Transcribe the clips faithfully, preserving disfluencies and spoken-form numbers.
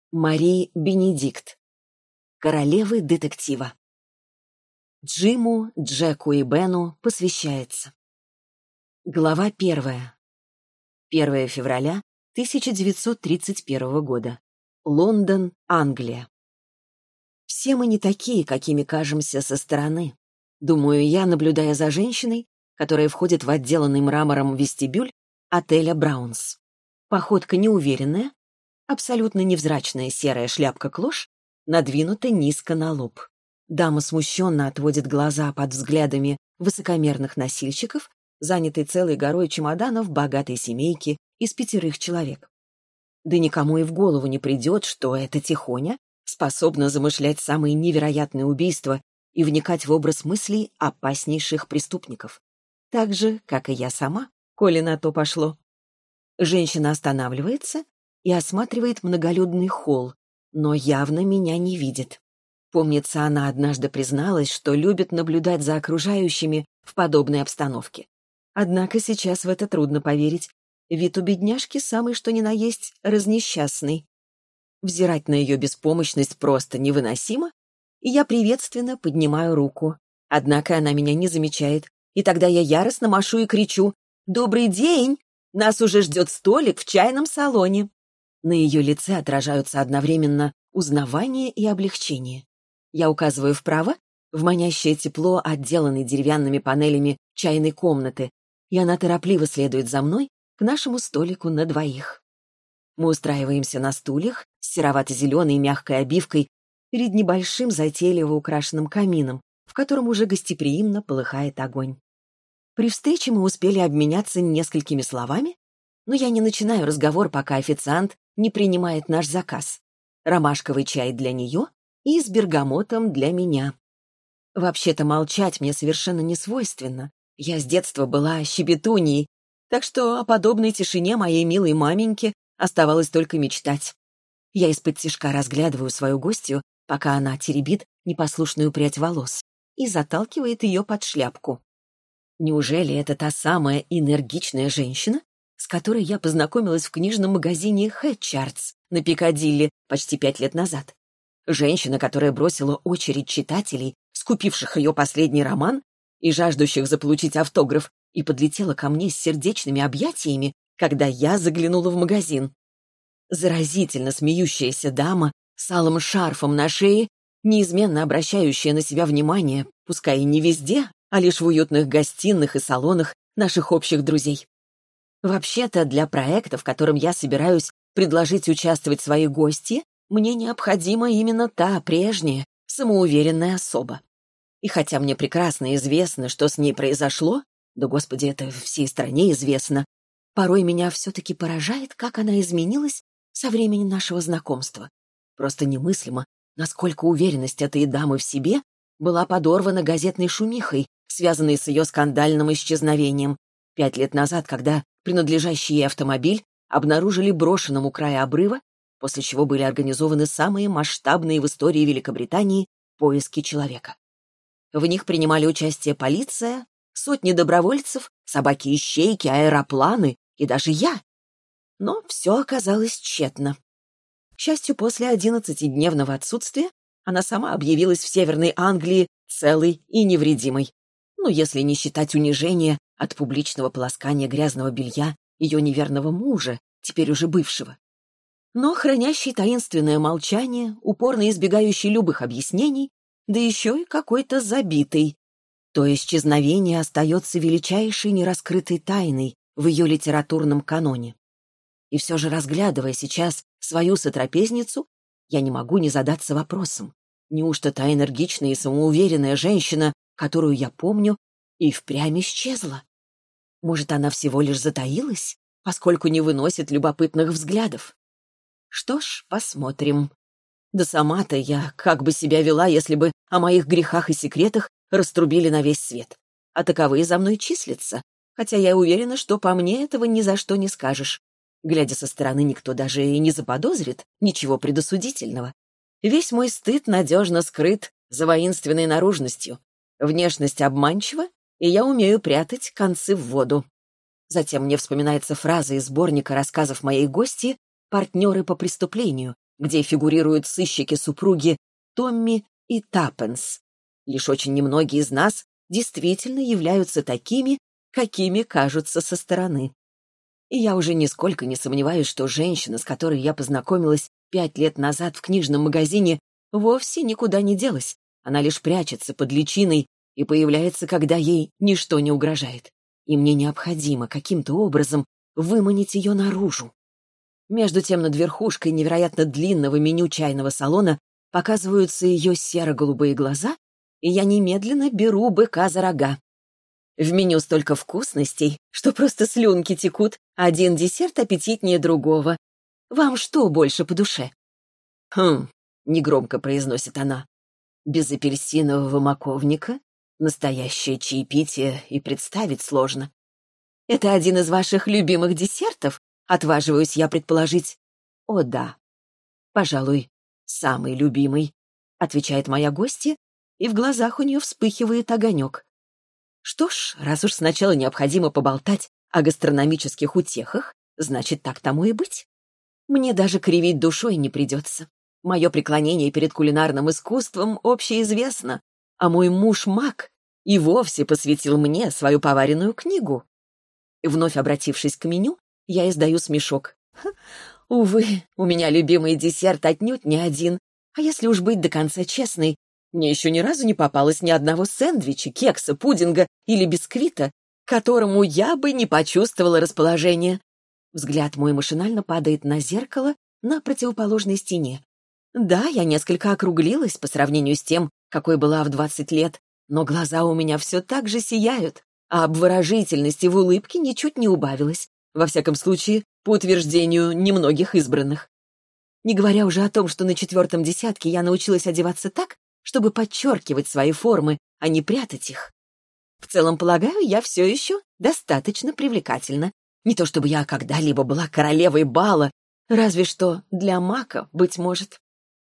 Мари Бенедикт. Королевы детектива. Джиму, Джеку и Бену посвящается. Глава первая. первое февраля тысяча девятьсот тридцать первого года. Лондон, Англия. Все мы не такие, какими кажемся со стороны. Думаю я, наблюдая за женщиной, которая входит в отделанный мрамором вестибюль отеля Браунс. Походка неуверенная, абсолютно невзрачная серая шляпка-клош надвинута низко на лоб. Дама смущенно отводит глаза под взглядами высокомерных носильщиков, занятой целой горой чемоданов богатой семейки из пятерых человек. Да никому и в голову не придет, что эта тихоня способна замышлять самые невероятные убийства и вникать в образ мыслей опаснейших преступников. Так же, как и я сама, коли на то пошло. Женщина останавливается и осматривает многолюдный холл, но явно меня не видит. Помнится, она однажды призналась, что любит наблюдать за окружающими в подобной обстановке. Однако сейчас в это трудно поверить. Вид у бедняжки самый что ни на есть разнесчастный. Взирать на ее беспомощность просто невыносимо, и я приветственно поднимаю руку. Однако она меня не замечает, и тогда я яростно машу и кричу: «Добрый день! Нас уже ждет столик в чайном салоне!» На ее лице отражаются одновременно узнавание и облегчение. Я указываю вправо, в манящее тепло, отделанной деревянными панелями чайной комнаты, и она торопливо следует за мной к нашему столику на двоих. Мы устраиваемся на стульях с серовато-зеленой мягкой обивкой перед небольшим затейливо украшенным камином, в котором уже гостеприимно полыхает огонь. При встрече мы успели обменяться несколькими словами, но я не начинаю разговор, пока официант не принимает наш заказ. Ромашковый чай для нее и с бергамотом для меня. Вообще-то молчать мне совершенно не свойственно. Я с детства была щебетуньей, так что о подобной тишине моей милой маменьке оставалось только мечтать. Я из-под тишка разглядываю свою гостью, пока она теребит непослушную прядь волос и заталкивает ее под шляпку. Неужели это та самая энергичная женщина, с которой я познакомилась в книжном магазине Хэтчардс на Пикадилли почти пять лет назад? Женщина, которая бросила очередь читателей, скупивших ее последний роман и жаждущих заполучить автограф, и подлетела ко мне с сердечными объятиями, когда я заглянула в магазин. Заразительно смеющаяся дама с алым шарфом на шее, неизменно обращающая на себя внимание, пускай и не везде, а лишь в уютных гостиных и салонах наших общих друзей. Вообще-то, для проекта, в котором я собираюсь предложить участвовать своей гости, мне необходима именно та прежняя, самоуверенная особа. И хотя мне прекрасно известно, что с ней произошло, да, господи, это всей стране известно, порой меня все-таки поражает, как она изменилась со времени нашего знакомства. Просто немыслимо, насколько уверенность этой дамы в себе была подорвана газетной шумихой, связанной с ее скандальным исчезновением. Пять лет назад, когда принадлежащий ей автомобиль обнаружили брошенным у края обрыва, после чего были организованы самые масштабные в истории Великобритании поиски человека. В них принимали участие полиция, сотни добровольцев, собаки-ищейки, аэропланы и даже я. Но все оказалось тщетно. К счастью, после одиннадцатидневного отсутствия она сама объявилась в Северной Англии целой и невредимой. Ну, если не считать унижения от публичного полоскания грязного белья ее неверного мужа, теперь уже бывшего. Но хранящий таинственное молчание, упорно избегающий любых объяснений, да еще и какой-то забитый. То исчезновение остается величайшей нераскрытой тайной в ее литературном каноне. И все же, разглядывая сейчас свою сотрапезницу, я не могу не задаться вопросом: неужто та энергичная и самоуверенная женщина, которую я помню, и впрямь исчезла? Может, она всего лишь затаилась, поскольку не выносит любопытных взглядов? Что ж, посмотрим. Да сама-то я как бы себя вела, если бы о моих грехах и секретах раструбили на весь свет. А таковые за мной числятся, хотя я уверена, что по мне этого ни за что не скажешь. Глядя со стороны, никто даже и не заподозрит ничего предосудительного. Весь мой стыд надежно скрыт за воинственной наружностью. Внешность обманчива, и я умею прятать концы в воду. Затем мне вспоминается фраза из сборника рассказов моей гости «Партнеры по преступлению», где фигурируют сыщики-супруги Томми и Таппенс. Лишь очень немногие из нас действительно являются такими, какими кажутся со стороны. И я уже нисколько не сомневаюсь, что женщина, с которой я познакомилась пять лет назад в книжном магазине, вовсе никуда не делась. Она лишь прячется под личиной и появляется, когда ей ничто не угрожает. И мне необходимо каким-то образом выманить ее наружу. Между тем над верхушкой невероятно длинного меню чайного салона показываются ее серо-голубые глаза, и я немедленно беру быка за рога. В меню столько вкусностей, что просто слюнки текут, один десерт аппетитнее другого. Вам что больше по душе? «Хм», — негромко произносит она, — «без апельсинового маковника настоящее чаепитие и представить сложно». «Это один из ваших любимых десертов?» — отваживаюсь я предположить. «О, да. Пожалуй, самый любимый», — отвечает моя гостья, и в глазах у нее вспыхивает огонек. Что ж, раз уж сначала необходимо поболтать о гастрономических утехах, значит, так тому и быть. Мне даже кривить душой не придется. Мое преклонение перед кулинарным искусством общеизвестно, а мой муж-маг и вовсе посвятил мне свою поваренную книгу. Вновь обратившись к меню, я издаю смешок. Ха, увы, у меня любимый десерт отнюдь не один, а если уж быть до конца честной, мне еще ни разу не попалось ни одного сэндвича, кекса, пудинга или бисквита, к которому я бы не почувствовала расположение. Взгляд мой машинально падает на зеркало на противоположной стене. Да, я несколько округлилась по сравнению с тем, какой была в двадцать лет, но глаза у меня все так же сияют, а обворожительности в улыбке ничуть не убавилось, во всяком случае, по утверждению немногих избранных. Не говоря уже о том, что на четвертом десятке я научилась одеваться так, чтобы подчеркивать свои формы, а не прятать их. В целом, полагаю, я все еще достаточно привлекательна. Не то чтобы я когда-либо была королевой бала, разве что для мака, быть может.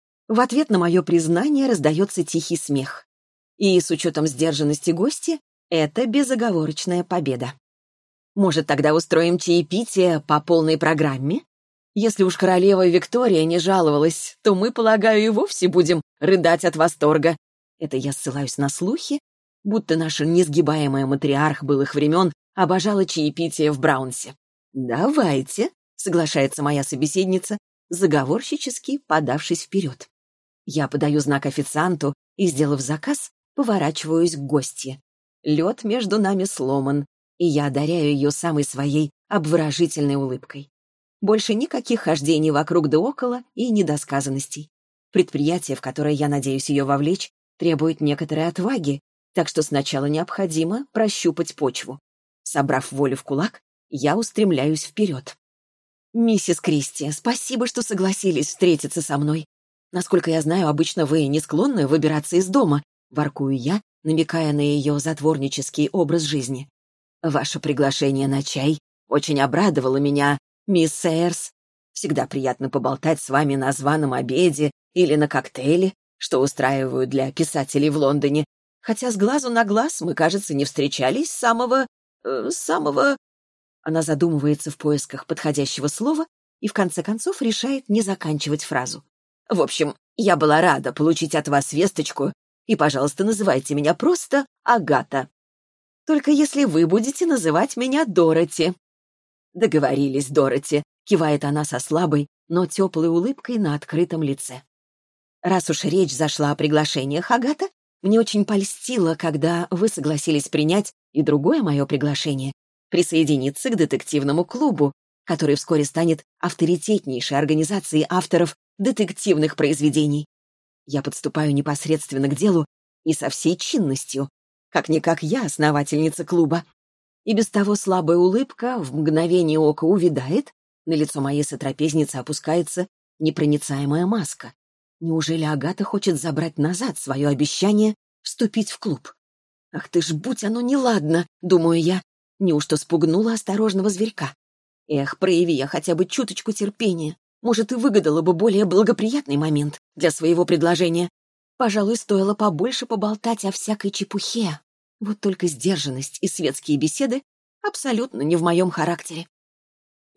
В ответ на мое признание раздается тихий смех. И с учетом сдержанности гостя, это безоговорочная победа. Может, тогда устроим чаепитие по полной программе? Если уж королева Виктория не жаловалась, то мы, полагаю, и вовсе будем рыдать от восторга. Это я ссылаюсь на слухи, будто наша несгибаемая матриарх былых времен обожала чаепитие в Браунсе. «Давайте», — соглашается моя собеседница, заговорщически подавшись вперед. Я подаю знак официанту и, сделав заказ, поворачиваюсь к гостье. Лед между нами сломан, и я одаряю ее самой своей обворожительной улыбкой. Больше никаких хождений вокруг да около и недосказанностей. Предприятие, в которое я надеюсь ее вовлечь, требует некоторой отваги, так что сначала необходимо прощупать почву. Собрав волю в кулак, я устремляюсь вперед. «Миссис Кристи, спасибо, что согласились встретиться со мной. Насколько я знаю, обычно вы не склонны выбираться из дома», — воркую я, намекая на ее затворнический образ жизни. «Ваше приглашение на чай очень обрадовало меня, мисс Сейерс. Всегда приятно поболтать с вами на званом обеде или на коктейле, что устраивают для писателей в Лондоне, хотя с глазу на глаз мы, кажется, не встречались с самого... Э, самого...» Она задумывается в поисках подходящего слова и в конце концов решает не заканчивать фразу. «В общем, я была рада получить от вас весточку, и, пожалуйста, называйте меня просто Агата. Только если вы будете называть меня Дороти». «Договорились, Дороти», — кивает она со слабой, но теплой улыбкой на открытом лице. «Раз уж речь зашла о приглашениях, Агата, мне очень польстило, когда вы согласились принять и другое мое приглашение — присоединиться к детективному клубу, который вскоре станет авторитетнейшей организацией авторов детективных произведений. Я подступаю непосредственно к делу и со всей чинностью. Как-никак я основательница клуба. И без того слабая улыбка в мгновение ока увядает, на лицо моей сотрапезницы опускается непроницаемая маска. Неужели Агата хочет забрать назад свое обещание вступить в клуб? Ах ты ж, будь оно неладно, думаю я. Неужто спугнула осторожного зверька? Эх, прояви я хотя бы чуточку терпения. Может, и выгадала бы более благоприятный момент для своего предложения. Пожалуй, стоило побольше поболтать о всякой чепухе. Вот только сдержанность и светские беседы абсолютно не в моем характере.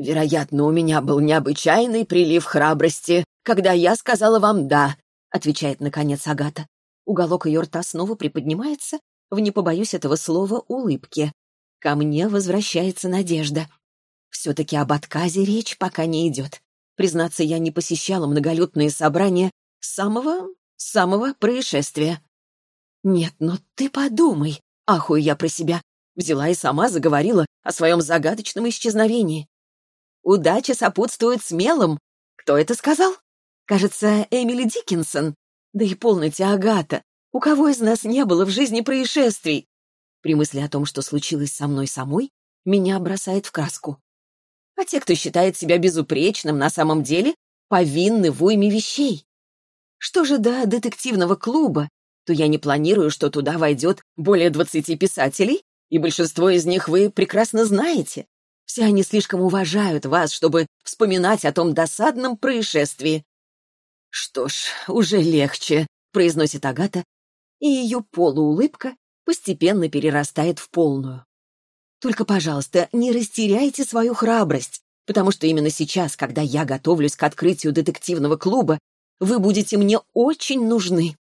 «Вероятно, у меня был необычайный прилив храбрости, когда я сказала вам «да», — отвечает, наконец, Агата. Уголок ее рта снова приподнимается в, не побоюсь этого слова, улыбке. Ко мне возвращается надежда. Все-таки об отказе речь пока не идет. Признаться, я не посещала многолюдные собрания с самого... самого происшествия. «Нет, но ты подумай», — ахую я про себя. Взяла и сама заговорила о своем загадочном исчезновении. «Удача сопутствует смелым». Кто это сказал? Кажется, Эмили Диккенсон. Да и полноте, Агата. У кого из нас не было в жизни происшествий? При мысли о том, что случилось со мной самой, меня бросает в краску. А те, кто считает себя безупречным, на самом деле повинны в уйме вещей. Что же до детективного клуба, то я не планирую, что туда войдет более двадцати писателей, и большинство из них вы прекрасно знаете. Все они слишком уважают вас, чтобы вспоминать о том досадном происшествии. «Что ж, уже легче», — произносит Агата, и ее полуулыбка постепенно перерастает в полную. «Только, пожалуйста, не растеряйте свою храбрость, потому что именно сейчас, когда я готовлюсь к открытию детективного клуба, вы будете мне очень нужны.